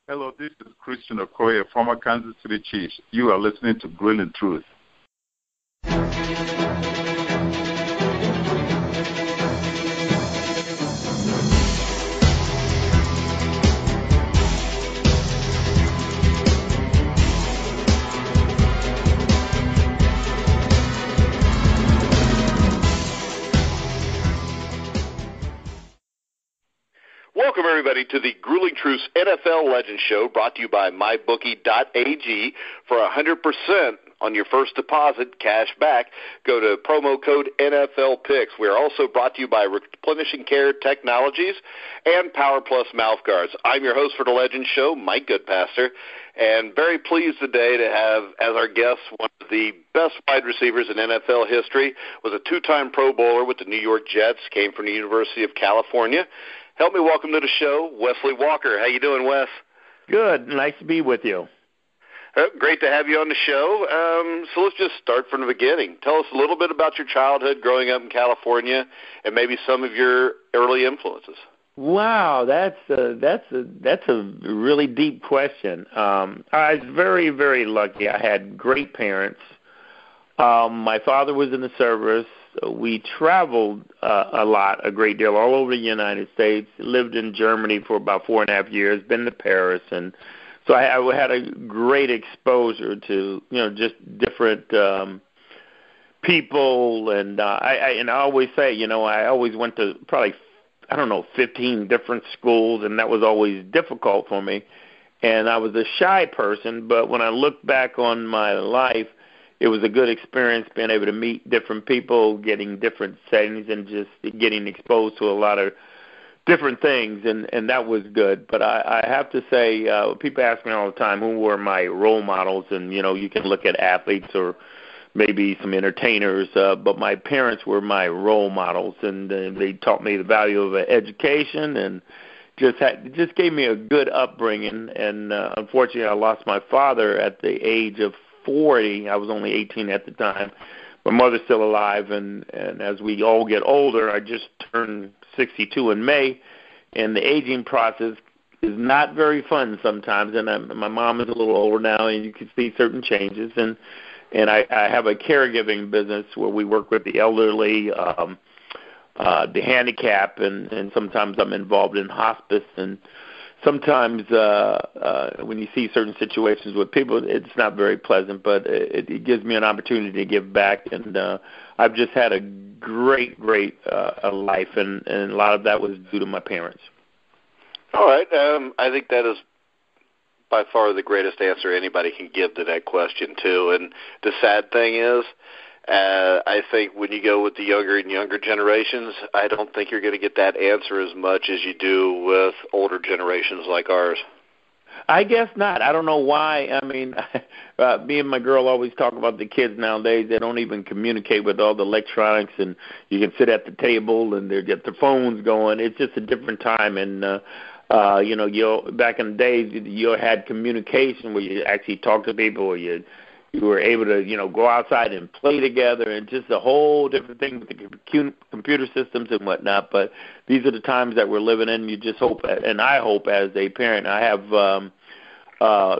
Hello, this is Christian Okoye, former Kansas City Chiefs. You are listening to Grilling Truth. Welcome, everybody, to the Grueling Truths NFL Legends Show, brought to you by MyBookie.ag. For 100% on your first deposit, cash back, go to promo code NFLPicks. We are also brought to you by Replenishing Care Technologies and Power Plus Mouth Guards. I'm your host for the Legends Show, Mike Goodpaster, and very pleased today to have as our guest one of the best wide receivers in NFL history, was a two-time Pro Bowler with the New York Jets, came from the University of California. Help me welcome to the show, Wesley Walker. How you doing, Wes? Good. Nice to be with you. Great to have you on the show. So let's just start from the beginning. Tell us a little bit about your childhood growing up in California and maybe some of your early influences. Wow, that's a really deep question. I was very, very lucky. I had great parents. My father was in the service. We traveled a great deal, all over the United States. Lived in Germany for about 4.5 years. Been to Paris, and so I had a great exposure to just different people. And I always say, I always went to probably 15 different schools, and that was always difficult for me. And I was a shy person, but when I look back on my life, it was a good experience being able to meet different people, getting different settings, and just getting exposed to a lot of different things, and that was good. But I have to say, people ask me all the time who were my role models, and, you can look at athletes or maybe some entertainers, but my parents were my role models, and they taught me the value of education and just gave me a good upbringing. And unfortunately, I lost my father at the age of 40. I was only 18 at the time. My mother's still alive, and as we all get older, I just turned 62 in May, and the aging process is not very fun sometimes. And my mom is a little older now, and you can see certain changes. And I have a caregiving business where we work with the elderly, the handicapped, and sometimes I'm involved in hospice. And sometimes when you see certain situations with people, it's not very pleasant, but it gives me an opportunity to give back. And I've just had a great life, and a lot of that was due to my parents. All right. I think that is by far the greatest answer anybody can give to that question, too. And the sad thing is, I think when you go with the younger and younger generations, I don't think you're going to get that answer as much as you do with older generations like ours. I guess not. I don't know why. I mean, me and my girl always talk about the kids nowadays. They don't even communicate with all the electronics, and you can sit at the table and they get their phones going. It's just a different time. And, back in the days, you had communication where you actually talk to people, or you were able to, go outside and play together, and just a whole different thing with the computer systems and whatnot. But these are the times that we're living in. You just hope, and I hope as a parent, I have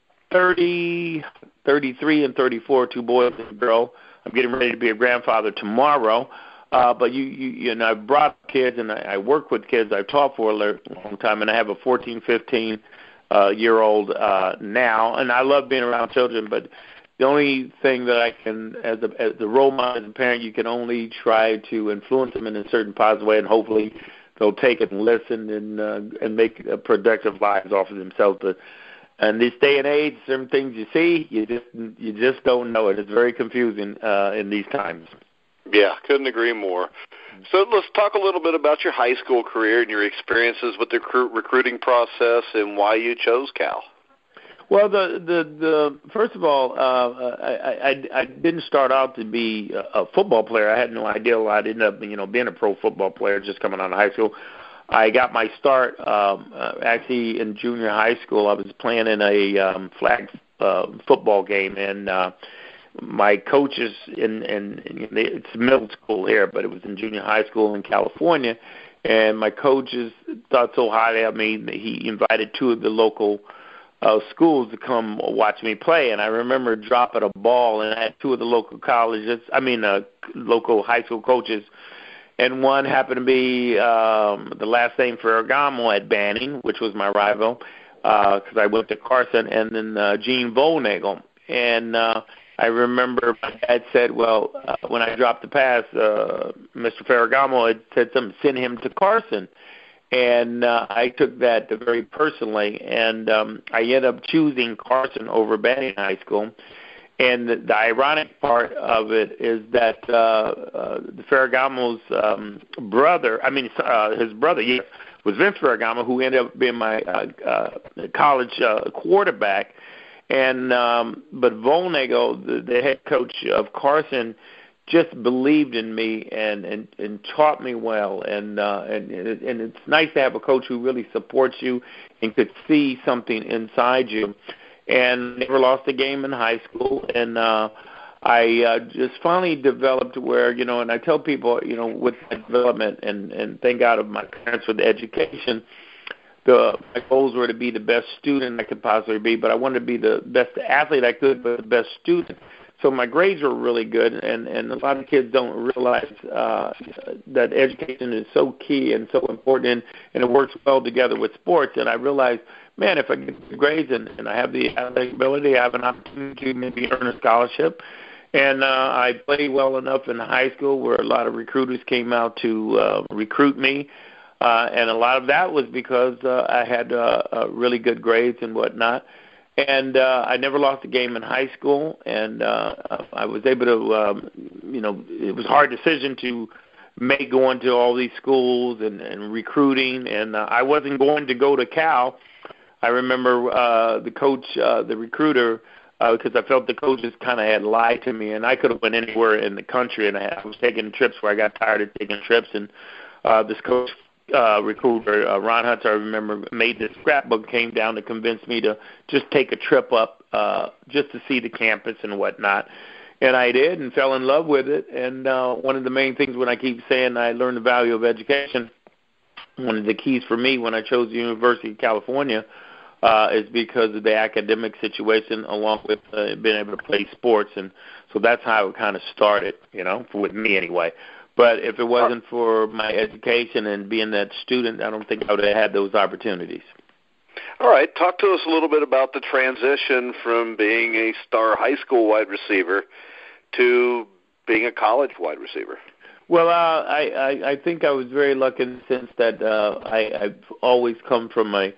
30, 33, and 34, 2 boys and a girl. I'm getting ready to be a grandfather tomorrow. But I've brought kids, and I work with kids. I've taught for a long time, and I have a 14, 15 year old now, and I love being around children. But the only thing that I can, as a role model, as a parent, you can only try to influence them in a certain positive way, and hopefully they'll take it and listen and make productive lives off of themselves. But in this day and age, certain things you see, you just don't know it. It's very confusing in these times. Yeah, couldn't agree more. So let's talk a little bit about your high school career and your experiences with the recruiting process and why you chose Cal. Well, the first of all, I didn't start out to be a football player. I had no idea I'd end up, being a pro football player just coming out of high school. I got my start actually in junior high school. I was playing in a flag football game, and my coaches it's middle school here, but it was in junior high school in California, And my coaches thought so highly of me that he invited two of the local schools to come watch me play. And I remember dropping a ball, and I had two of the local local high school coaches. And one happened to be the last name Ferragamo at Banning, which was my rival, because I went to Carson, and then Gene Volnagel. And I remember my dad said, well, when I dropped the pass, Mr. Ferragamo had said something, send him to Carson. And I took that very personally, and I ended up choosing Carson over Banning High School. And the ironic part of it is that the Ferragamo's brother, his brother, yes, was Vince Ferragamo, who ended up being my college quarterback. And but Volnagel, the head coach of Carson, just believed in me and taught me well. And it's nice to have a coach who really supports you and could see something inside you. And never lost a game in high school. And I just finally developed where, and I tell people, with my development, and thank God of my parents for the education, my goals were to be the best student I could possibly be, but I wanted to be the best athlete I could, but the best student. So my grades were really good, and a lot of kids don't realize that education is so key and so important, and it works well together with sports. And I realized, man, if I get the grades and I have the athletic ability, I have an opportunity to maybe earn a scholarship. And I played well enough in high school where a lot of recruiters came out to recruit me. And a lot of that was because I had really good grades and whatnot. And I never lost a game in high school. And I was able to, it was a hard decision to make going to all these schools and recruiting. And I wasn't going to go to Cal. I remember the coach, the recruiter, because I felt the coaches kind of had lied to me, and I could have went anywhere in the country, and I was taking trips where I got tired of taking trips, and this coach recruiter, Ron Hutz, I remember, made this scrapbook, came down to convince me to just take a trip up just to see the campus and whatnot. And I did and fell in love with it. And one of the main things when I keep saying I learned the value of education, one of the keys for me when I chose the University of California is because of the academic situation along with being able to play sports. And so that's how it kind of started, with me anyway. But if it wasn't for my education and being that student, I don't think I would have had those opportunities. All right. Talk to us a little bit about the transition from being a star high school wide receiver to being a college wide receiver. Well, I think I was very lucky in the sense that I've always come from a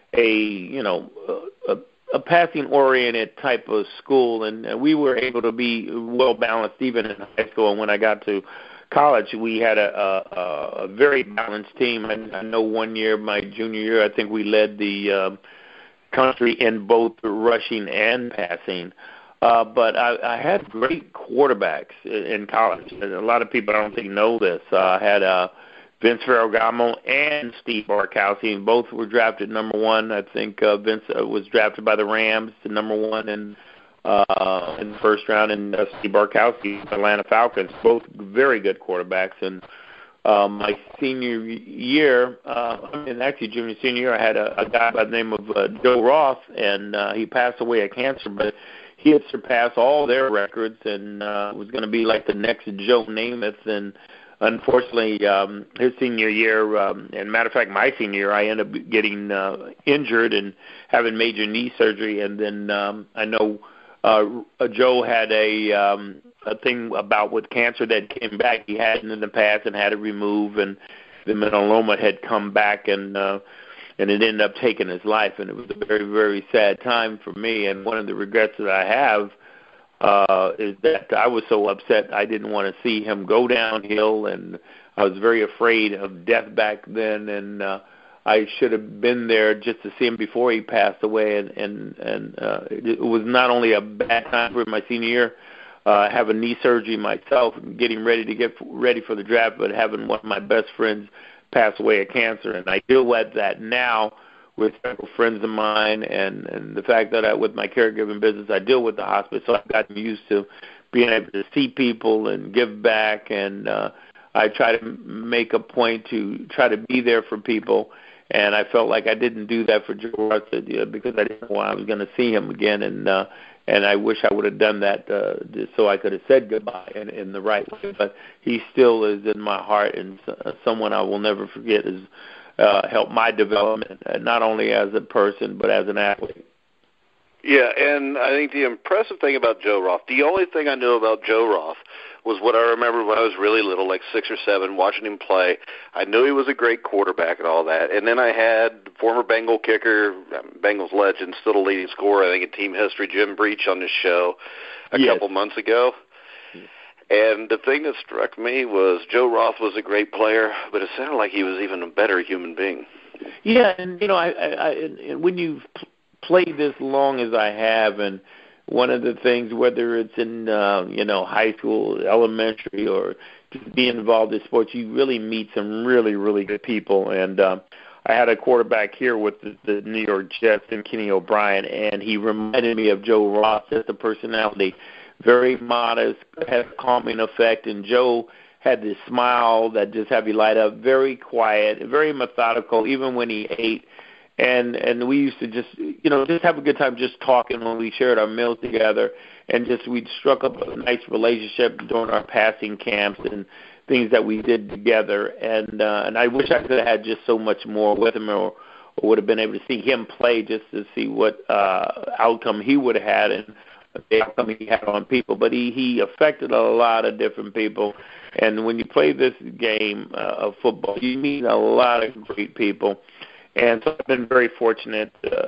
passing-oriented type of school, and we were able to be well-balanced even in high school. And when I got to college, we had a very balanced team. I know one year, my junior year, I think we led the country in both rushing and passing. But I had great quarterbacks in college. And a lot of people I don't think know this. I had Vince Ferragamo and Steve Barkowski, and both were drafted number one. I think Vince was drafted by the Rams to number one in the first round, and Steve Barkowski, Atlanta Falcons, both very good quarterbacks. And my senior year, junior, senior year, I had a guy by the name of Joe Ross, and he passed away of cancer, but he had surpassed all their records and was going to be like the next Joe Namath. And unfortunately, his senior year, and matter of fact, my senior year, I ended up getting injured and having major knee surgery. And then I know Joe had a thing about with cancer that came back. He had it in the past and had it removed, and the melanoma had come back, and it ended up taking his life. And it was a very, very sad time for me. And one of the regrets that I have is that I was so upset I didn't want to see him go downhill, and I was very afraid of death back then, and I should have been there just to see him before he passed away, and it was not only a bad time for my senior year, having knee surgery myself, getting ready to get ready for the draft, but having one of my best friends pass away of cancer, and I deal with that now with several friends of mine, and the fact that with my caregiving business, I deal with the hospice, so I've gotten used to being able to see people and give back, and I try to make a point to try to be there for people. And I felt like I didn't do that for Joe Roth because I didn't know I was going to see him again. And I wish I would have done that so I could have said goodbye in the right way. But he still is in my heart, and someone I will never forget has helped my development, not only as a person but as an athlete. Yeah, and I think the impressive thing about Joe Roth, the only thing I knew about Joe Roth was what I remember when I was really little, like 6 or 7, watching him play. I knew he was a great quarterback and all that. And then I had former Bengal kicker, Bengals legend, still a leading scorer, I think in team history, Jim Breach on this show a couple months ago. And the thing that struck me was Joe Roth was a great player, but it sounded like he was even a better human being. Yeah, and, and when you've played this long as I have, and one of the things, whether it's in high school, elementary, or just being involved in sports, you really meet some really, really good people. And I had a quarterback here with the New York Jets, and Kenny O'Brien, and he reminded me of Joe Roth, just a personality, very modest, had a calming effect, and Joe had this smile that just had you light up, very quiet, very methodical, even when he ate. And we used to just have a good time just talking when we shared our meals together, and we'd struck up a nice relationship during our passing camps and things that we did together. And I wish I could have had just so much more with him, or would have been able to see him play just to see what outcome he would have had and the outcome he had on people. But he affected a lot of different people. And when you play this game of football, you meet a lot of great people. And so I've been very fortunate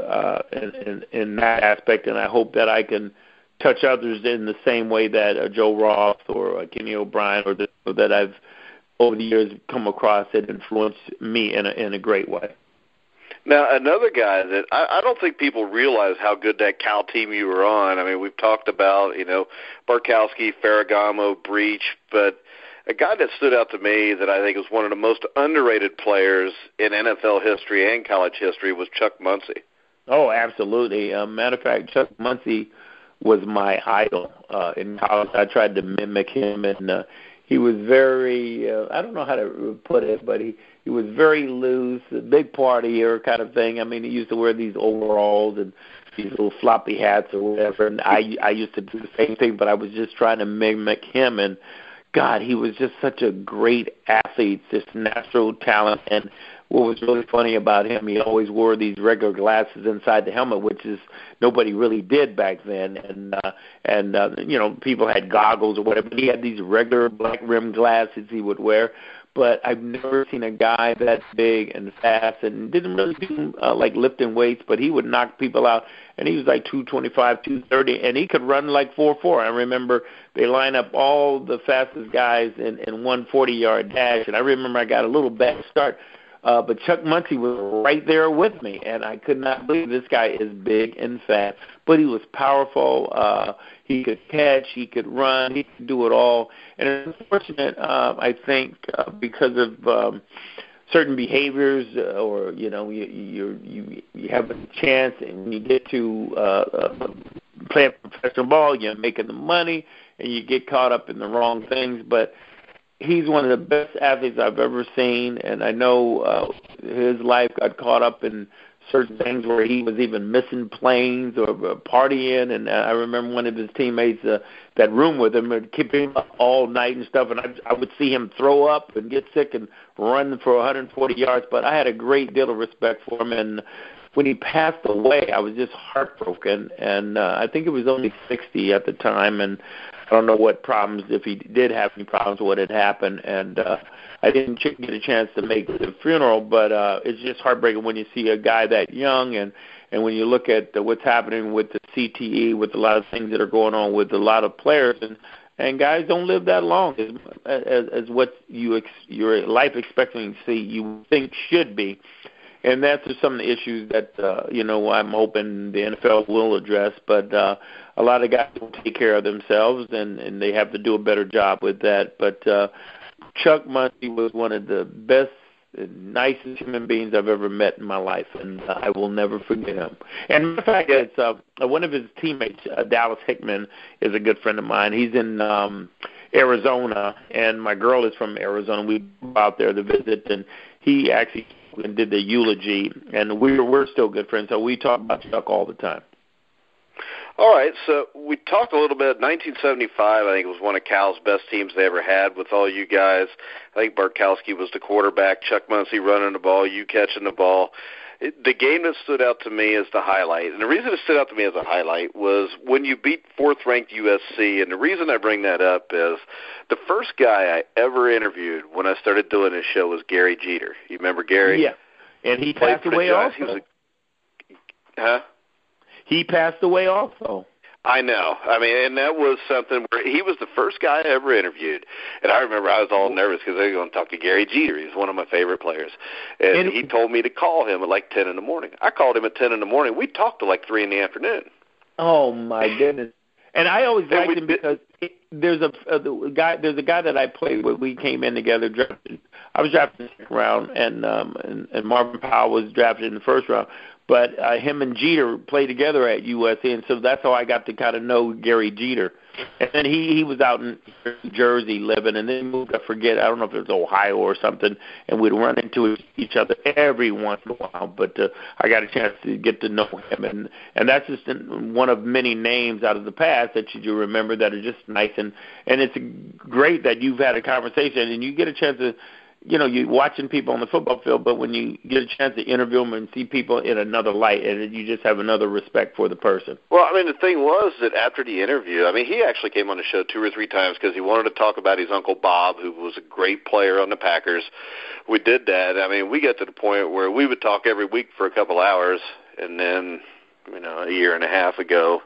in that aspect, and I hope that I can touch others in the same way that Joe Roth or Kenny O'Brien or that I've over the years come across that influenced me in a great way. Now, another guy that I don't think people realize how good that Cal team you were on. I mean, we've talked about, Barkowski, Ferragamo, Breach, but a guy that stood out to me that I think was one of the most underrated players in NFL history and college history was Chuck Muncie. Oh, absolutely. Matter of fact, Chuck Muncie was my idol in college. I tried to mimic him, and he was very, I don't know how to put it, but he was very loose, a big partier kind of thing. I mean, he used to wear these overalls and these little floppy hats or whatever, and I used to do the same thing, but I was just trying to mimic him, and God, he was just such a great athlete, just natural talent. And what was really funny about him, he always wore these regular glasses inside the helmet, which is nobody really did back then. And people had goggles or whatever. But he had these regular black rimmed glasses he would wear. But I've never seen a guy that big and fast, and didn't really do like lifting weights, but he would knock people out. And he was like 225, 230, and he could run like 4.4. I remember they line up all the fastest guys in one 40-yard dash, and I remember I got a little bad start. But Chuck Muncie was right there with me, and I could not believe this guy is big and fat, but he was powerful. He could catch, he could run, he could do it all. And it's unfortunate, I think, because of certain behaviors, or you have a chance, and you get to play professional ball, you're making the money, and you get caught up in the wrong things, but he's one of the best athletes I've ever seen, and I know his life got caught up in certain things where he was even missing planes or partying, and I remember one of his teammates that roomed with him would keep him up all night and stuff, and I would see him throw up and get sick and run for 140 yards, but I had a great deal of respect for him, and when he passed away, I was just heartbroken, and I think it was only 60 at the time, and I don't know what problems, if he did have any problems, what had happened, and I didn't get a chance to make the funeral, but it's just heartbreaking when you see a guy that young, and when you look at what's happening with the CTE, with a lot of things that are going on with a lot of players, and guys don't live that long as what your life expectancy you think should be. And that's just some of the issues that, I'm hoping the NFL will address. But a lot of guys don't take care of themselves, and they have to do a better job with that. But Chuck Muncie was one of the best, nicest human beings I've ever met in my life, and I will never forget him. And in fact, it's one of his teammates, Dallas Hickman, is a good friend of mine. He's in Arizona, and my girl is from Arizona. We go out there to visit, and he actually did the eulogy, and we're still good friends, so we talk about Chuck all the time. All right, so we talked a little bit. 1975, I think it was one of Cal's best teams they ever had with all you guys. I think Bartkowski was the quarterback, Chuck Muncie running the ball, you catching the ball. The game that stood out to me as the highlight, and the reason it stood out to me as a highlight was when you beat fourth-ranked USC, and the reason I bring that up is the first guy I ever interviewed when I started doing this show was Gary Jeter. You remember Gary? Yeah, and he passed away also. He passed away also. I know. I mean, and that was something where he was the first guy I ever interviewed. And I remember I was all nervous because they were going to talk to Gary Jeter. He's one of my favorite players. And he told me to call him at like 10 in the morning. I called him at 10 in the morning. We talked till like 3 in the afternoon. Oh, my goodness. And I always liked him because there's a guy that I played with. We came in together. I was drafted in the second round, and Marvin Powell was drafted in the first round. But him and Jeter played together at USC, and so that's how I got to kind of know Gary Jeter. And then he was out in New Jersey living, and then he moved, I don't know if it was Ohio or something, and we'd run into each other every once in a while. But I got a chance to get to know him, and that's just one of many names out of the past that you remember that are just nice. And it's great that you've had a conversation, and you get a chance to, you're watching people on the football field, but when you get a chance to interview them and see people in another light, and you just have another respect for the person. Well, I mean, the thing was that after the interview, I mean, he actually came on the show 2 or 3 times because he wanted to talk about his Uncle Bob, who was a great player on the Packers. We did that. I mean, we got to the point where we would talk every week for a couple hours, and then, a year and a half ago,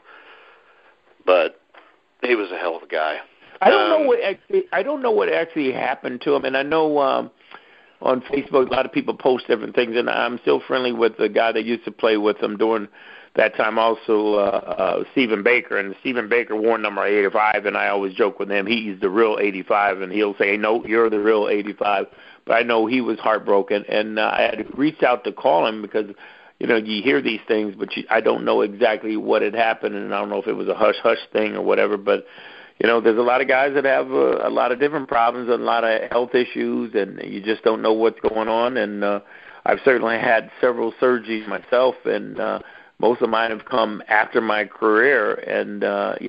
but he was a hell of a guy. I don't know what actually happened to him, and I know on Facebook a lot of people post different things, and I'm still friendly with the guy that used to play with him during that time, also Stephen Baker, and Stephen Baker wore number 85, and I always joke with him, he's the real 85, and he'll say, no, you're the real 85, but I know he was heartbroken, and I had reached out to call him because you hear these things, but I don't know exactly what had happened, and I don't know if it was a hush-hush thing or whatever, but there's a lot of guys that have a lot of different problems and a lot of health issues, and you just don't know what's going on. And I've certainly had several surgeries myself, and most of mine have come after my career. And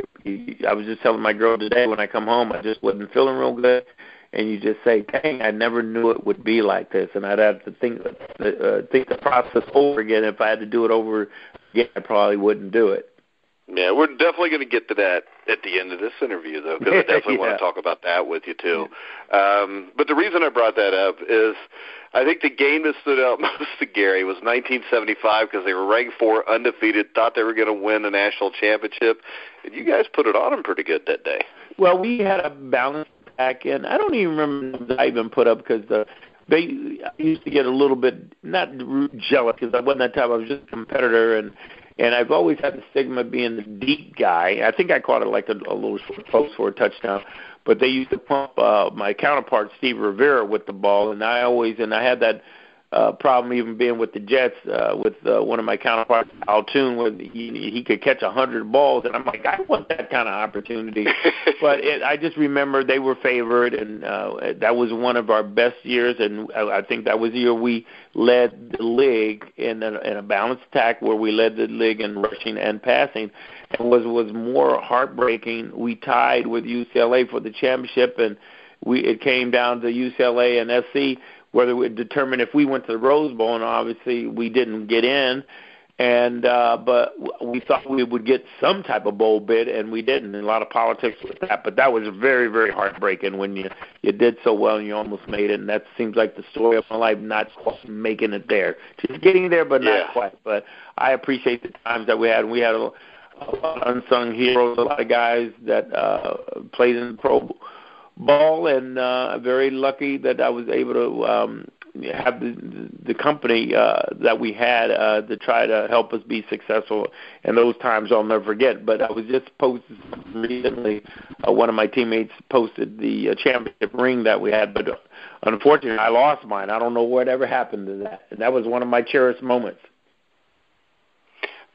I was just telling my girl today when I come home, I just wasn't feeling real good. And you just say, dang, I never knew it would be like this. And I'd have to think the process over again. If I had to do it over again, I probably wouldn't do it. Yeah, we're definitely going to get to that at the end of this interview, though, because I definitely want to talk about that with you, too. But the reason I brought that up is I think the game that stood out most to Gary was 1975 because they were ranked 4, undefeated, thought they were going to win the national championship, and you guys put it on them pretty good that day. Well, we had a balance back in. I don't even remember the I even put up because they used to get a little bit, not jealous because I wasn't that time. I was just a competitor, and I've always had the stigma of being the deep guy. I think I caught it like a little short post for a touchdown. But they used to pump my counterpart, Steve Rivera, with the ball. And I had that problem even being with the Jets with one of my counterparts, Altoon, where he could catch 100 balls. And I'm like, I want that kind of opportunity. But I just remember they were favored, and that was one of our best years. And I think that was the year we led the league in a balanced attack where we led the league in rushing and passing. And was more heartbreaking, we tied with UCLA for the championship, and it came down to UCLA and SC, whether we determined if we went to the Rose Bowl, and obviously we didn't get in, and but we thought we would get some type of bowl bid, and we didn't. And a lot of politics with that, but that was very, very heartbreaking when you did so well and you almost made it, and that seems like the story of my life, not quite making it there. Just getting there, but not quite. But I appreciate the times that we had, and we had a lot of unsung heroes, a lot of guys that played in the Pro Bowl, and very lucky that I was able to have the company that we had to try to help us be successful. And those times I'll never forget. But I was just posted recently, one of my teammates posted the championship ring that we had, but unfortunately I lost mine. I don't know whatever happened to that. And that was one of my cherished moments.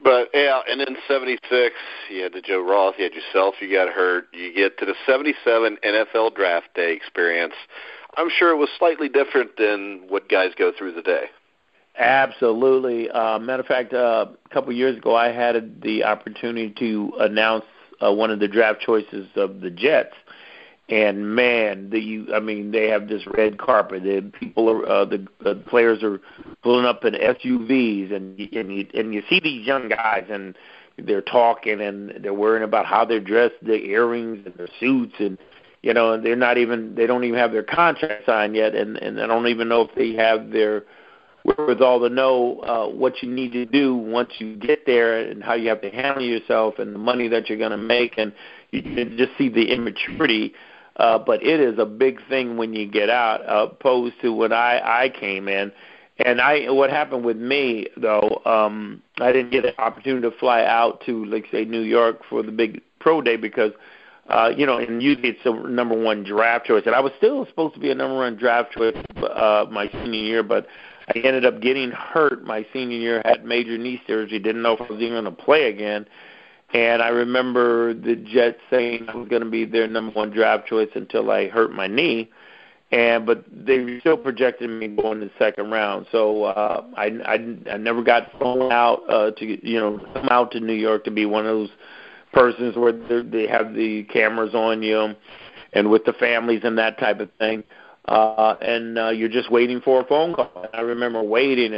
But, yeah, and then 76, you had the Joe Roth, you had yourself, you got hurt. You get to the 77 NFL Draft Day experience. I'm sure it was slightly different than what guys go through the day. Absolutely. Matter of fact, a couple of years ago, I had the opportunity to announce one of the draft choices of the Jets. And man, they have this red carpet. The players are pulling up in SUVs, and you see these young guys, and they're talking, and they're worrying about how they're dressed, their earrings and their suits, and they don't even have their contract signed yet, and I don't even know if they have their wherewithal to know what you need to do once you get there, and how you have to handle yourself, and the money that you're going to make, and you can just see the immaturity. But it is a big thing when you get out, opposed to when I came in. And what happened with me, though, I didn't get an opportunity to fly out to, like, say, New York for the big pro day because, and usually it's the number one draft choice. And I was still supposed to be a number one draft choice my senior year, but I ended up getting hurt my senior year, had major knee surgery, didn't know if I was even going to play again. And I remember the Jets saying I was going to be their number one draft choice until I hurt my knee, but they still projected me going to the second round. So I never got flown out to come out to New York to be one of those persons where they have the cameras on you and with the families and that type of thing. And you're just waiting for a phone call. And I remember waiting,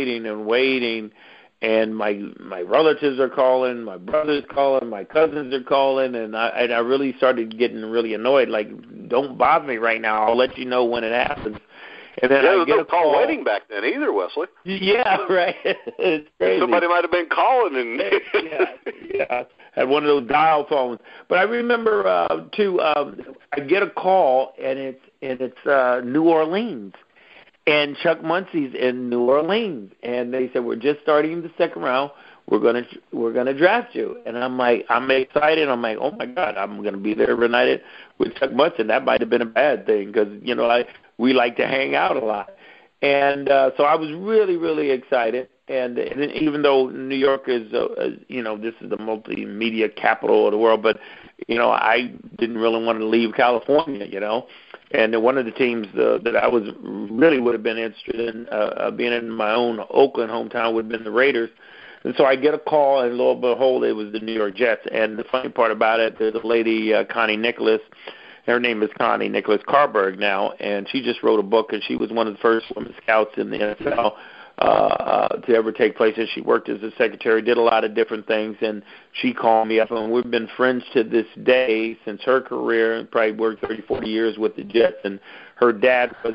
and my relatives are calling, my brother's calling, my cousins are calling, and I really started getting really annoyed. Like, don't bother me right now. I'll let you know when it happens. And then I get a call waiting back then either, Wesley. Yeah, right. It's crazy. Somebody might have been calling and yeah. Had one of those dial phones. But I remember too. I get a call and it's New Orleans. And Chuck Muncie's in New Orleans, and they said, we're just starting the second round. We're gonna draft you. And I'm excited. I'm like, oh my God, I'm gonna be there reunited with Chuck Muncie. And that might have been a bad thing because we like to hang out a lot. And so I was really, really excited. And even though New York is, this is the multimedia capital of the world, but I didn't really want to leave California, And one of the teams that I would have been interested in being in my own Oakland hometown would have been the Raiders. And so I get a call, and lo and behold, it was the New York Jets. And the funny part about it, there's a lady, Connie Nicholas. Her name is Connie Nicholas Carberg now, and she just wrote a book, and she was one of the first women scouts in the NFL to ever take place. And she worked as a secretary, did a lot of different things, and she called me up, and we've been friends to this day since her career, and probably worked 30, 40 years with the Jets. And her dad was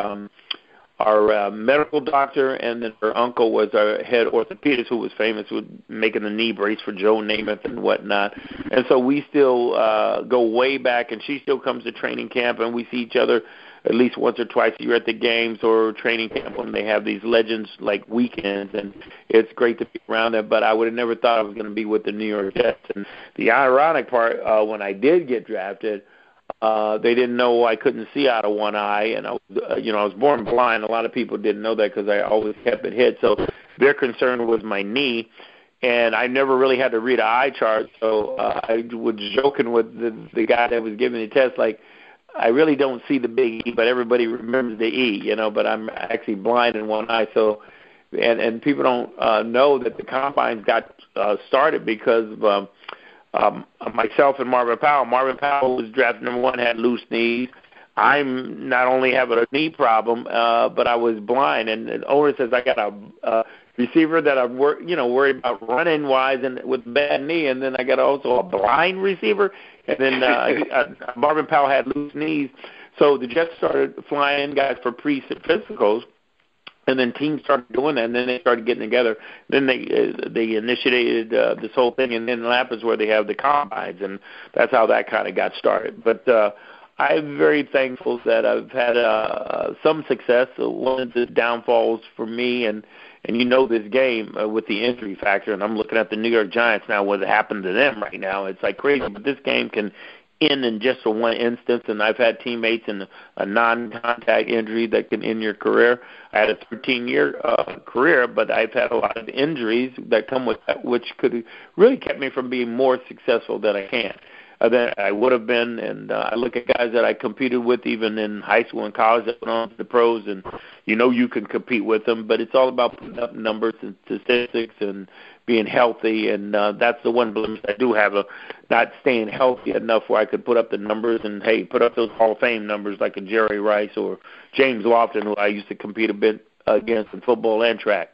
our medical doctor, and then her uncle was our head orthopedist, who was famous with making the knee brace for Joe Namath and whatnot. And so we still go way back, and she still comes to training camp, and we see each other at least once or twice a year at the games or training camp when they have these Legends like weekends, and it's great to be around them. But I would have never thought I was going to be with the New York Jets. And the ironic part, when I did get drafted, they didn't know I couldn't see out of one eye, and I was born blind. A lot of people didn't know that because I always kept it hid. So their concern was my knee, and I never really had to read an eye chart. So I was joking with the guy that was giving me the test, like, I really don't see the big E, but everybody remembers the E, but I'm actually blind in one eye. So, and people don't know that the combines got started because of myself and Marvin Powell. Marvin Powell was drafted number one, had loose knees. I'm not only having a knee problem, but I was blind. And the owner says I got a receiver that I'm worried about running wise and with bad knee, and then I got also a blind receiver. And then Marvin Powell had loose knees. So the Jets started flying guys for pre-physicals, and then teams started doing that, and then they started getting together. Then they initiated this whole thing in Indianapolis where they have the combines, and that's how that kind of got started. But I'm very thankful that I've had some success. One of the downfalls for me, and this game with the injury factor, and I'm looking at the New York Giants now, what happened to them right now. It's like crazy, but this game can in just a one instance, and I've had teammates in a non-contact injury that can end your career. I had a 13-year career, but I've had a lot of injuries that come with that, which could really kept me from being more successful than I can. That I would have been, and I look at guys that I competed with even in high school and college that went on to the pros, and you can compete with them, but it's all about putting up numbers and statistics and being healthy, and that's the one blemish I do have, not staying healthy enough where I could put up the numbers and, hey, put up those Hall of Fame numbers like a Jerry Rice or James Lofton, who I used to compete a bit against in football and track.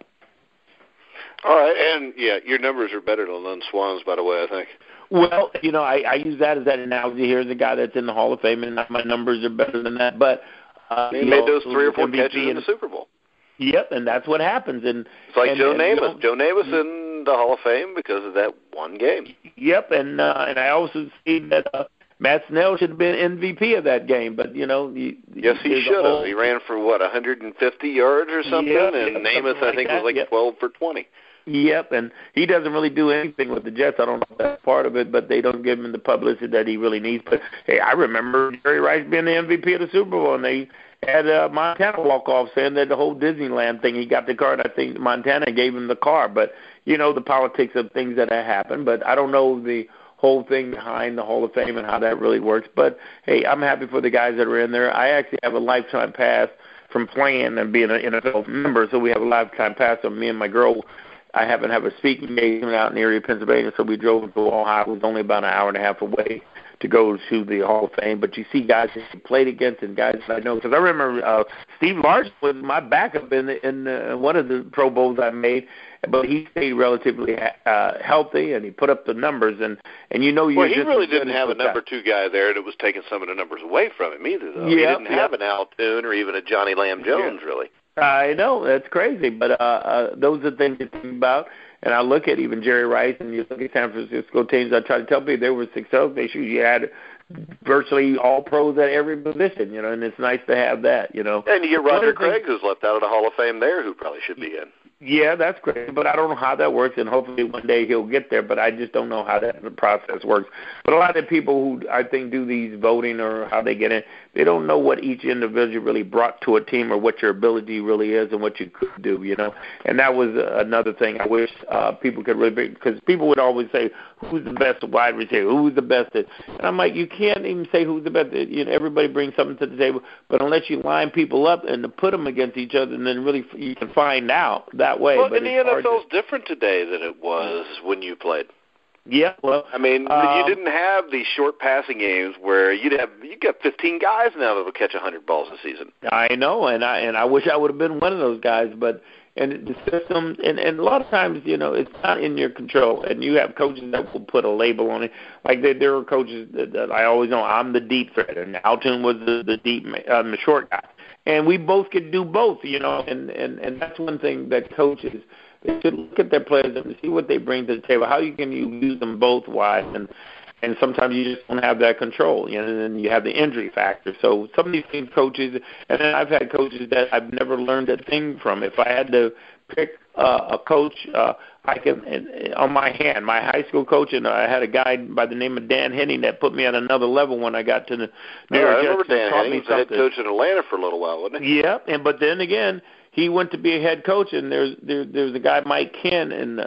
All right, and, yeah, your numbers are better than Lynn Swann's, by the way, I think. Well, I use that as that analogy. Here's a guy that's in the Hall of Fame, and my numbers are better than that. But he made those 3 or 4 catches in the Super Bowl. Yep, and that's what happens. And it's like Joe Namath. Joe Namath in the Hall of Fame because of that one game. Yep, and I also see that Matt Snell should have been MVP of that game, but yes, he should have. He ran for 150 yards or something, and Namath I think was 12 for 20. Yep, and he doesn't really do anything with the Jets. I don't know if that's part of it, but they don't give him the publicity that he really needs. But, hey, I remember Jerry Rice being the MVP of the Super Bowl, and they had Montana walk off saying that the whole Disneyland thing, he got the car, and I think Montana gave him the car. But, the politics of things that have happened. But I don't know the whole thing behind the Hall of Fame and how that really works. But, hey, I'm happy for the guys that are in there. I actually have a lifetime pass from playing and being an NFL member, so we have a lifetime pass of me and my girl. I happen to have a speaking engagement out in Erie, Pennsylvania, so we drove to Ohio. It was only about an hour and a half away to go to the Hall of Fame. But you see guys that he played against and guys that I know. Because I remember Steve Largent was my backup in one of the Pro Bowls I made, but he stayed relatively healthy, and he put up the numbers. And he really didn't have a number 2 guy there that was taking some of the numbers away from him either, though. He didn't have an Al Toon or even a Johnny Lamb Jones, really. I know, that's crazy, but those are things to think about. And I look at even Jerry Rice, and you look at San Francisco teams, I try to tell people they were successful. You had virtually all pros at every position, and it's nice to have that, And you get Roger Craig, who's left out of the Hall of Fame there, who probably should be in. Yeah, that's great, but I don't know how that works, and hopefully one day he'll get there, but I just don't know how that process works. But a lot of people who I think do these voting or how they get in, they don't know what each individual really brought to a team or what your ability really is and what you could do, And that was another thing I wish people could really, because people would always say, who's the best wide receiver, who's the best at, and I'm like, you can't even say who's the best. Everybody brings something to the table, but unless you line people up and to put them against each other, and then really you can find out that way. Well, but and the NFL is different today than it was when you played. Yeah, well, I mean, you didn't have these short passing games where you got 15 guys now that will catch 100 balls a season. I know, and I wish I would have been one of those guys, but and the system, and a lot of times, it's not in your control, and you have coaches that will put a label on it. Like there are coaches that I always know, I'm the deep threat, and Alton was the deep, the short guy. And we both could do both, and that's one thing that coaches, they should look at their players and see what they bring to the table. How can you use them both wise? And sometimes you just don't have that control, and then you have the injury factor. So some of these team coaches, and then I've had coaches that I've never learned a thing from. If I had to pick a coach, I can on my hand, my high school coach, and I had a guy by the name of Dan Henning that put me at another level when I got to the New York Jets. I remember Dan Henning. He was the head coach in Atlanta for a little while, wasn't he? Yeah, but then again, he went to be a head coach, and there's a guy, Mike Ken, and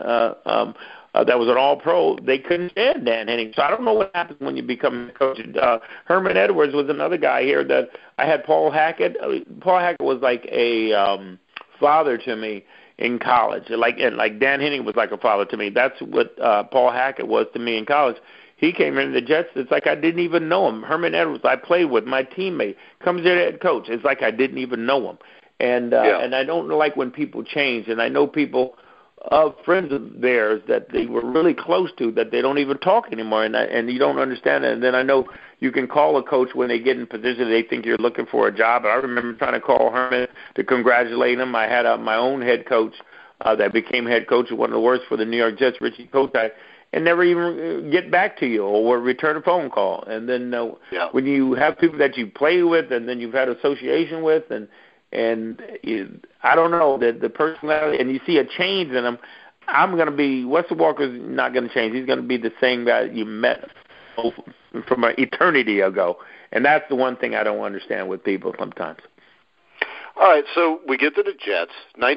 that was an All-Pro. They couldn't stand Dan Henning. So I don't know what happens when you become a coach. Herman Edwards was another guy here that I had. Paul Hackett. Paul Hackett was like a father to me in college. Like Dan Henning was like a father to me. That's what Paul Hackett was to me in college. He came into the Jets. It's like I didn't even know him. Herman Edwards, I played with, my teammate, comes in head coach. It's like I didn't even know him. And I don't like when people change. And I know people friends of theirs that they were really close to that they don't even talk anymore, and you don't understand it. And then I know you can call a coach when they get in position they think you're looking for a job. I remember trying to call Herman to congratulate him. I had my own head coach that became head coach of one of the worst for the New York Jets, Richie Kotite, and never even get back to you or return a phone call. And then when you have people that you play with and then you've had association with and I don't know, the personality, and you see a change in them, I'm going to be, Wesley Walker's not going to change. He's going to be the same guy you met from an eternity ago. And that's the one thing I don't understand with people sometimes. All right, so we get to the Jets.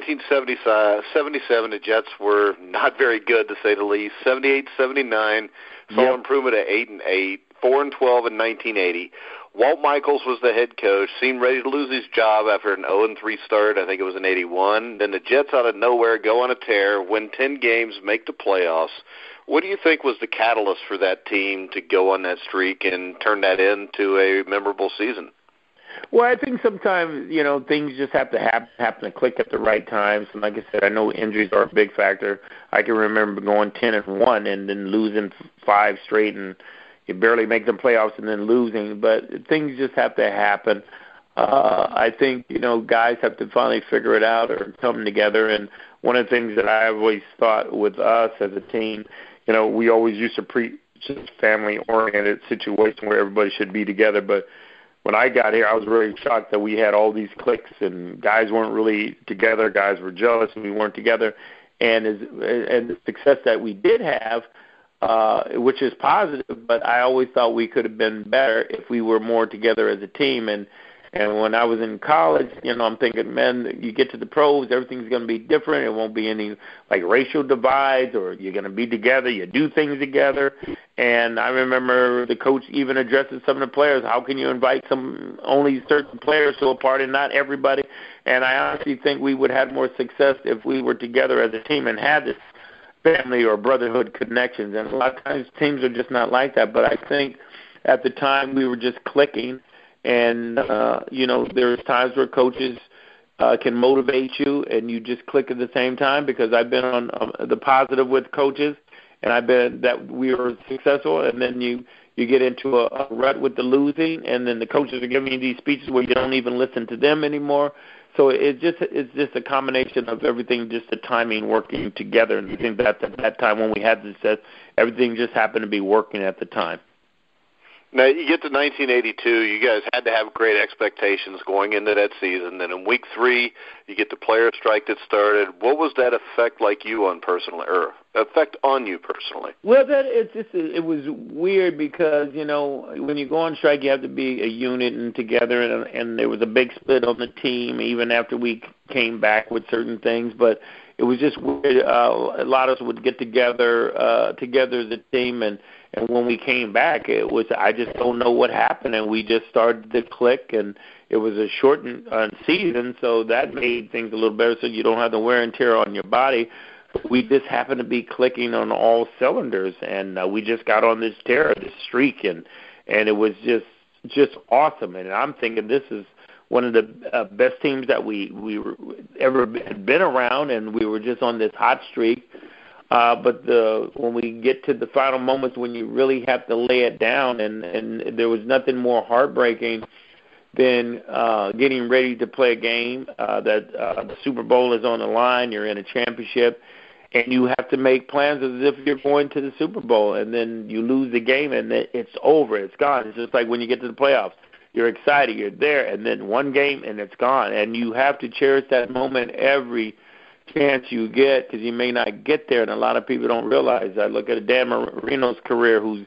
1977, the Jets were not very good, to say the least. 78, 79, saw improvement at 8-8, 4-12 in 1980. Walt Michaels was the head coach, seemed ready to lose his job after an 0-3 start. I think it was in 81. Then the Jets out of nowhere go on a tear, win 10 games, make the playoffs. What do you think was the catalyst for that team to go on that streak and turn that into a memorable season? Well, I think sometimes, things just have to happen to click at the right times. And like I said, I know injuries are a big factor. I can remember going 10-1 and then losing 5 straight, and you barely make the playoffs and then losing. But things just have to happen. I think, guys have to finally figure it out or come together. And one of the things that I always thought with us as a team, we always used to preach a family-oriented situation where everybody should be together. But when I got here, I was really shocked that we had all these cliques and guys weren't really together. Guys were jealous and we weren't together. And the success that we did have, which is positive, but I always thought we could have been better if we were more together as a team. And when I was in college, I'm thinking, man, you get to the pros, everything's going to be different. It won't be any like racial divides, or you're going to be together. You do things together. And I remember the coach even addressing some of the players. How can you invite only certain players to a party, not everybody? And I honestly think we would have more success if we were together as a team and had this family or brotherhood connections. And a lot of times teams are just not like that. But I think at the time we were just clicking. And, there's times where coaches can motivate you and you just click at the same time, because I've been on the positive with coaches, and I've been that we were successful, and then you get into a rut with the losing, and then the coaches are giving you these speeches where you don't even listen to them anymore. So it's just a combination of everything, just the timing working together. And I think that at that time when we had success, everything just happened to be working at the time. Now, you get to 1982, you guys had to have great expectations going into that season. Then in week 3, you get the player strike that started. What was that effect on you personally? Well, it was weird because, when you go on strike, you have to be a unit and together, and there was a big split on the team even after we came back with certain things. But it was just weird. A lot of us would get together as a team, and when we came back, it was, I just don't know what happened, and we just started to click, and it was a shortened season, so that made things a little better, so you don't have the wear and tear on your body. We just happened to be clicking on all cylinders, and we just got on this tear, this streak, and it was just awesome. And I'm thinking this is one of the best teams that we were ever been around, and we were just on this hot streak. But when we get to the final moments when you really have to lay it down, and there was nothing more heartbreaking than getting ready to play a game that the Super Bowl is on the line, you're in a championship, and you have to make plans as if you're going to the Super Bowl, and then you lose the game, and it's over, it's gone. It's just like when you get to the playoffs. You're excited, you're there, and then one game, and it's gone. And you have to cherish that moment every chance you get, because you may not get there, and a lot of people don't realize. I look at Dan Marino's career, who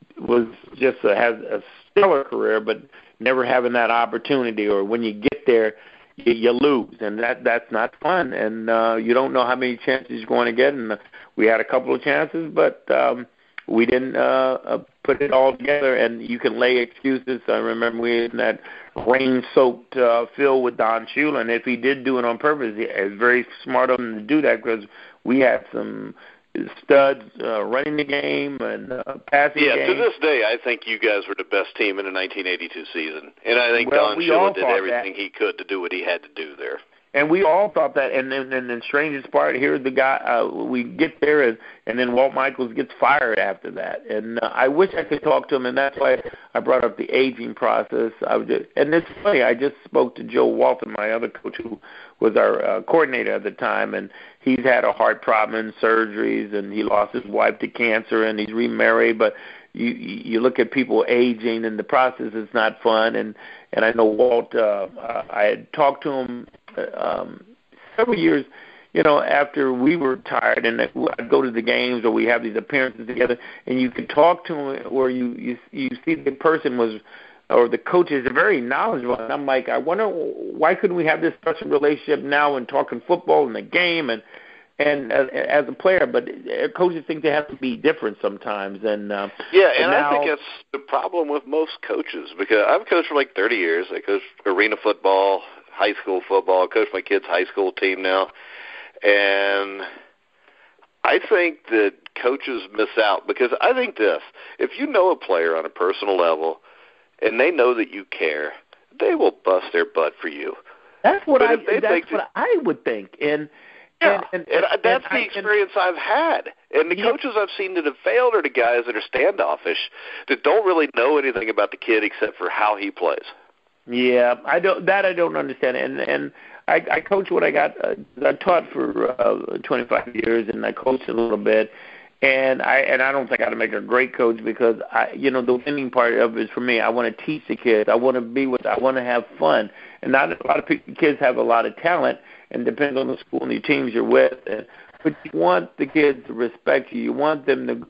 has a stellar career, but never having that opportunity, or when you get there, you lose, and that's not fun, and you don't know how many chances you're going to get. And we had a couple of chances, but we didn't put it all together, and you can lay excuses. I remember we in that rain-soaked field with Don Shula, and if he did do it on purpose, it's very smart of him to do that, because we had some studs running the game and passing the game. Yeah, to this day, I think you guys were the best team in the 1982 season, and I think Don Shula did everything he could to do what he had to do there. And we all thought that, and then the strangest part, here's the guy, we get there, and then Walt Michaels gets fired after that. And I wish I could talk to him, and that's why I brought up the aging process. And it's funny, I just spoke to Joe Walton, my other coach, who was our coordinator at the time, and he's had a heart problem and surgeries, and he lost his wife to cancer, and he's remarried. But you look at people aging, and the process is not fun. And I know Walt, I had talked to him several years, after we were tired and I'd go to the games or we have these appearances together, and you could talk to them, or you see the person was, or the coach is very knowledgeable. And I'm like, I wonder why couldn't we have this special relationship now and talking football in the game and as a player, but coaches think they have to be different sometimes. And I think that's the problem with most coaches, because I've coached for like 30 years. I coached arena football, high school football. I coach my kids' high school team now. And I think that coaches miss out, because I think this: if you know a player on a personal level and they know that you care, they will bust their butt for you. That's what I would think. And that's the experience I've had. And the coaches I've seen that have failed are the guys that are standoffish, that don't really know anything about the kid except for how he plays. Yeah, I don't understand. And I coach what I got. I taught for 25 years, and I coached a little bit. And I don't think I'd make a great coach, because the winning part of it is for me. I want to teach the kids. I want to have fun. And not a lot of kids have a lot of talent, and depends on the school and the teams you're with. But you want the kids to respect you. You want them to,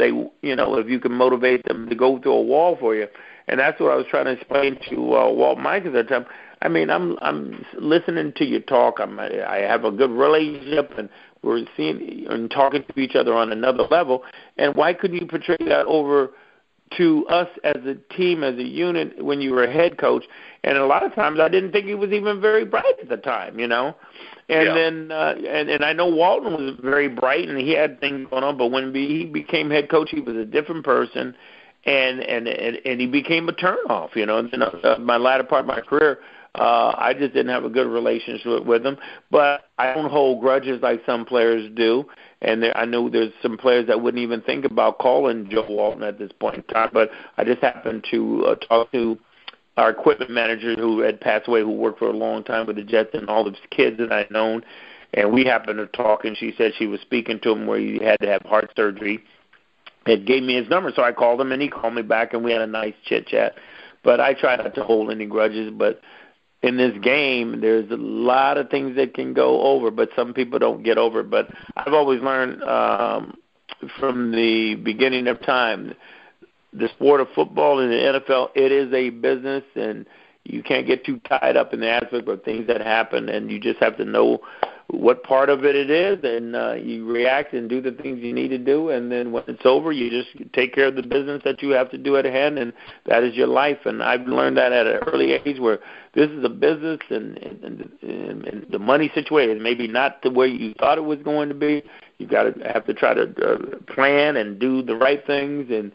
if you can motivate them to go through a wall for you. And that's what I was trying to explain to Walt Mike at that time. I mean, I'm listening to you talk. I have a good relationship, and we're seeing and talking to each other on another level. And why couldn't you portray that over to us as a team, as a unit, when you were a head coach? And a lot of times I didn't think he was even very bright at the time, And then and I know Walton was very bright, and he had things going on. But when he became head coach, he was a different person, and he became a turnoff, And my latter part of my career, I just didn't have a good relationship with him. But I don't hold grudges like some players do. And I know there's some players that wouldn't even think about calling Joe Walton at this point in time. But I just happened to talk to our equipment manager, who had passed away, who worked for a long time with the Jets, and all of his kids that I'd known. And we happened to talk, and she said she was speaking to him where he had to have heart surgery. It gave me his number, so I called him, and he called me back, and we had a nice chit-chat. But I try not to hold any grudges. But in this game, there's a lot of things that can go over, but some people don't get over. But I've always learned from the beginning of time, the sport of football and the NFL, it is a business, and you can't get too tied up in the aspect of things that happen, and you just have to know what part of it is, and you react and do the things you need to do, and then when it's over, you just take care of the business that you have to do at hand, and that is your life. And I've learned that at an early age, where this is a business, and the money situation is maybe not the way you thought it was going to be. You have to try to plan and do the right things, and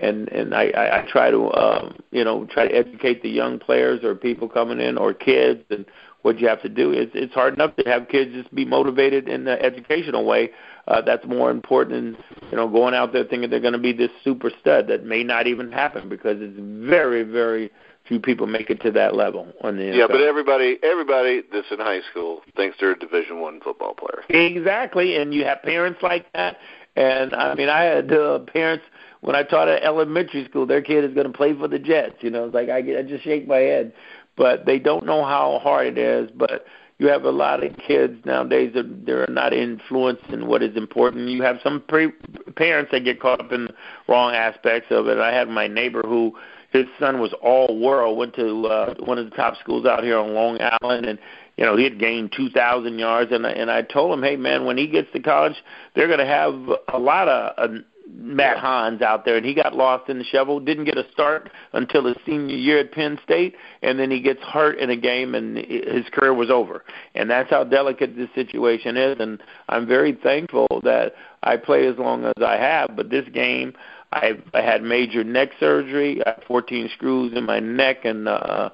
I try to try to educate the young players or people coming in or kids, and what you have to do. It's hard enough to have kids just be motivated in the educational way. That's more important than going out there thinking they're going to be this super stud. That may not even happen, because it's very, very few people make it to that level on the NFL. But everybody that's in high school thinks they're a Division I football player. Exactly, and you have parents like that. And I mean, I had parents when I taught at elementary school. Their kid is going to play for the Jets. It's like I just shake my head. But they don't know how hard it is. But you have a lot of kids nowadays that they're not influenced in what is important. You have some parents that get caught up in the wrong aspects of it. I had my neighbor who his son was all-world, went to one of the top schools out here on Long Island, and he had gained 2,000 yards. And I told him, hey, man, when he gets to college, they're going to have a lot of Matt Hans out there, and he got lost in the shovel, didn't get a start until his senior year at Penn State, and then he gets hurt in a game, and his career was over. And that's how delicate this situation is, and I'm very thankful that I play as long as I have. But this game, I had major neck surgery. I had 14 screws in my neck and a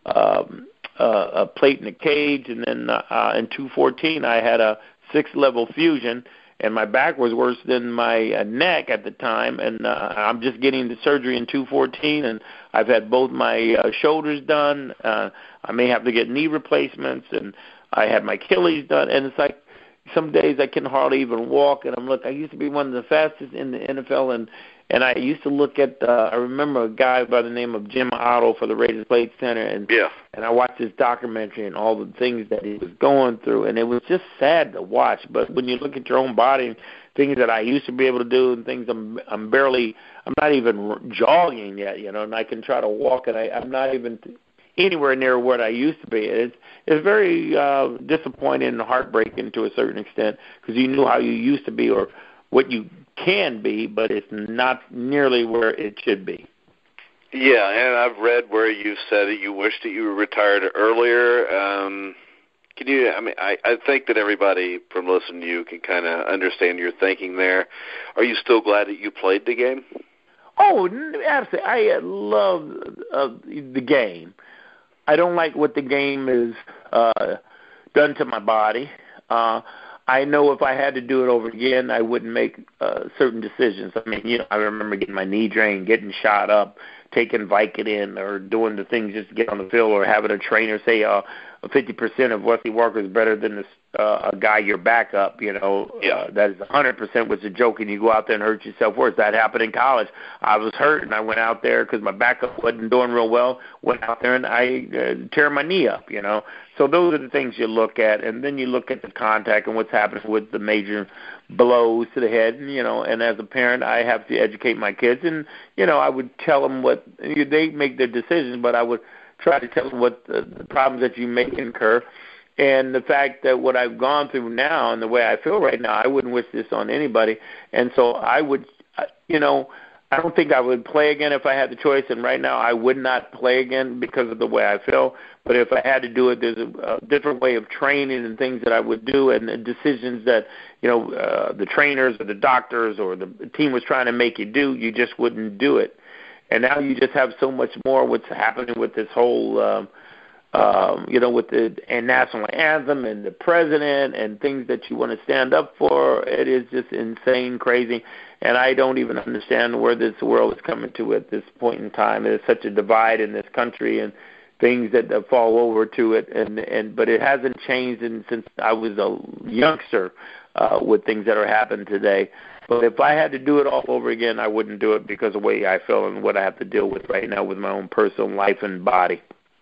plate in the cage, and then in 214 I had a 6-level fusion. And my back was worse than my neck at the time, and I'm just getting the surgery in 214, and I've had both my shoulders done. I may have to get knee replacements, and I had my Achilles done. And it's like, some days I can hardly even walk, and I used to be one of the fastest in the NFL, and I used to look at, I remember a guy by the name of Jim Otto for the Raiders Plate Center, and I watched his documentary and all the things that he was going through, and it was just sad to watch. But when you look at your own body and things that I used to be able to do and things I'm not even jogging yet, and I can try to walk, and I'm not even anywhere near what I used to be. It's very disappointing and heartbreaking to a certain extent, because you knew how you used to be or what you can be, but it's not nearly where it should be. Yeah, and I've read where you said that you wish that you were retired earlier. Can you? I mean, I think that everybody from listening to you can kind of understand your thinking there. Are you still glad that you played the game? Oh, absolutely. I love the game. I don't like what the game has done to my body. I know if I had to do it over again, I wouldn't make certain decisions. I mean, I remember getting my knee drained, getting shot up, taking Vicodin, or doing the things just to get on the field, or having a trainer say 50% of Wesley Walker is better than a guy your backup. That is 100% was a joke, and you go out there and hurt yourself worse. That happened in college. I was hurt, and I went out there because my backup wasn't doing real well. Went out there and I tear my knee up. So those are the things you look at, and then you look at the contact and what's happening with the major blows to the head. And as a parent, I have to educate my kids, and I would tell them what they make their decisions, but I would try to tell them what the problems that you may incur. And the fact that what I've gone through now and the way I feel right now, I wouldn't wish this on anybody. And so I would, I don't think I would play again if I had the choice. And right now I would not play again because of the way I feel. But if I had to do it, there's a different way of training and things that I would do, and decisions that, the trainers or the doctors or the team was trying to make you do, you just wouldn't do it. And now you just have so much more what's happening with this whole, with the national anthem and the president and things that you want to stand up for. It is just insane, crazy. And I don't even understand where this world is coming to at this point in time. There's such a divide in this country and things that fall over to it. But it hasn't changed since I was a youngster with things that are happening today. But if I had to do it all over again, I wouldn't do it because of the way I feel and what I have to deal with right now with my own personal life and body.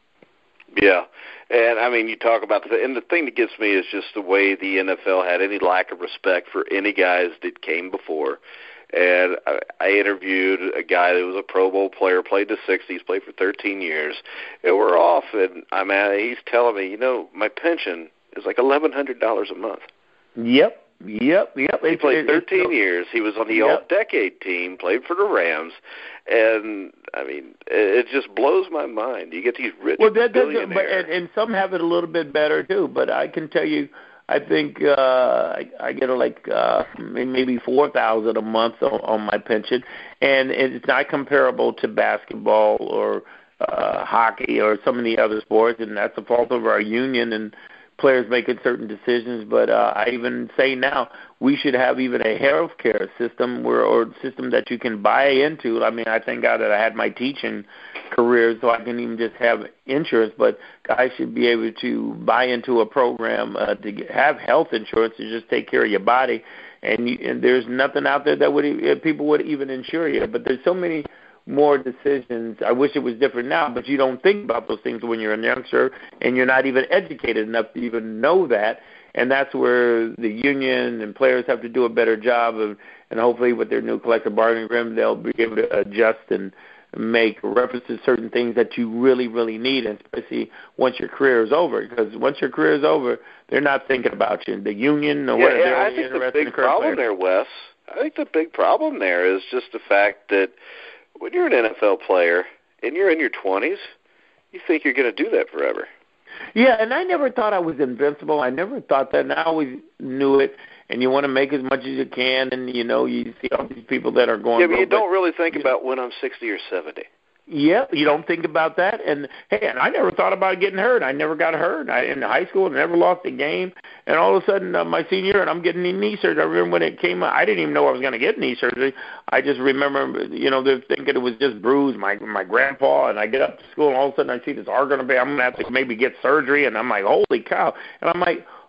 Yeah, and I mean, you talk about and the thing that gets me is just the way the NFL had any lack of respect for any guys that came before. And I interviewed a guy that was a Pro Bowl player, played the 60s, played for 13 years, and we're off. And he's telling me, my pension is like $1,100 a month. Yep. He played 13 years. He was on the All-Decade team, played for the Rams, and I mean, it just blows my mind. You get these rich billionaires. And some have it a little bit better too. But I can tell you, I think I get maybe $4,000 a month on my pension, and it's not comparable to basketball or hockey or some of the other sports, and that's the fault of our union and players making certain decisions. But I even say now we should have even a health care system or system that you can buy into. I mean, I thank God that I had my teaching career so I can even just have insurance, but guys should be able to buy into a program to have health insurance to just take care of your body. And there's nothing out there that people would even insure you. But there's so many more decisions. I wish it was different now, but you don't think about those things when you're a youngster, and you're not even educated enough to even know that. And that's where the union and players have to do a better job of, and hopefully with their new collective bargaining agreement, they'll be able to adjust and make reference to certain things that you really, really need, and especially once your career is over. Because once your career is over, they're not thinking about you. The union or whatever. Yeah, I think the big problem there, Wes, I think the big problem there is just the fact that when you're an NFL player and you're in your 20s, you think you're going to do that forever. Yeah, and I never thought I was invincible. I never thought that, and I always knew it. And you want to make as much as you can, and, you see all these people that are going. Yeah, but you don't really think about when I'm 60 or 70. Yeah, you don't think about that. And, hey, and I never thought about getting hurt. I never got hurt. In high school, I never lost a game. And all of a sudden, my senior year, and I'm getting knee surgery. I remember when it came out, I didn't even know I was going to get knee surgery. I just remember, they're thinking it was just bruised, my grandpa. And I get up to school, and all of a sudden I see this I'm going to have to maybe get surgery. And I'm like, holy cow. And I'm like,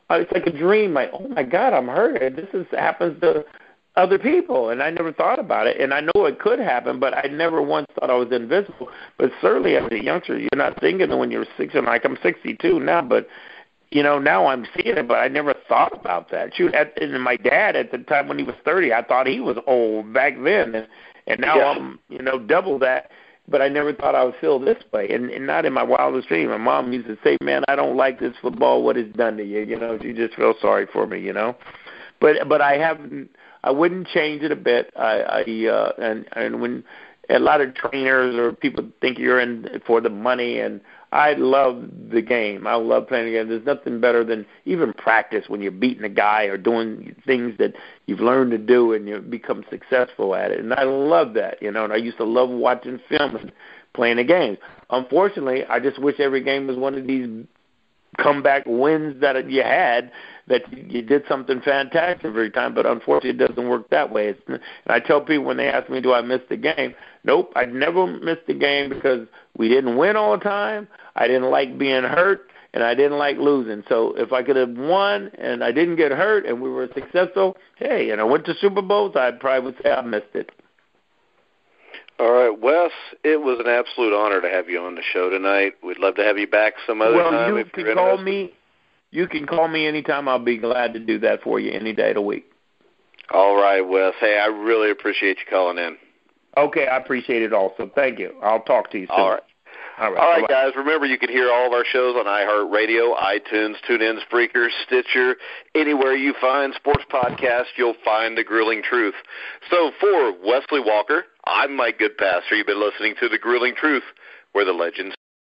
it's like a dream. Like, oh my God, I'm hurt. This happens to other people, and I never thought about it. And I know it could happen, but I never once thought I was invisible. But certainly as a youngster, you're not thinking when you're 6, and like I'm 62 now, but now I'm seeing it, but I never thought about that. Shoot, and my dad at the time when he was 30, I thought he was old back then, and now I'm, double that. But I never thought I would feel this way, and not in my wildest dream. My mom used to say, "Man, I don't like this football. What it's done to you? You just feel sorry for me, But I wouldn't change it a bit. And when a lot of trainers or people think you're in for the money, and I love the game. I love playing the game. There's nothing better than even practice when you're beating a guy or doing things that you've learned to do and you become successful at it. And I love that, And I used to love watching film and playing the games. Unfortunately, I just wish every game was one of these comeback wins that you had, that you did something fantastic every time, but unfortunately it doesn't work that way. And I tell people when they ask me, do I miss the game? Nope, I never missed the game because we didn't win all the time. I didn't like being hurt, and I didn't like losing. So if I could have won and I didn't get hurt and we were successful, hey, and I went to Super Bowls, I probably would say I missed it. All right, Wes, it was an absolute honor to have you on the show tonight. We'd love to have you back some other time if you're interested. You can call me anytime. I'll be glad to do that for you any day of the week. All right, Wes. Hey, I really appreciate you calling in. Okay, I appreciate it also. Thank you. I'll talk to you soon. All right, guys. Remember, you can hear all of our shows on iHeartRadio, iTunes, TuneIn, Spreaker, Stitcher. Anywhere you find sports podcasts, you'll find The Grueling Truth. So for Wesley Walker, I'm Mike Goodpasser. You've been listening to The Grueling Truth, where the legends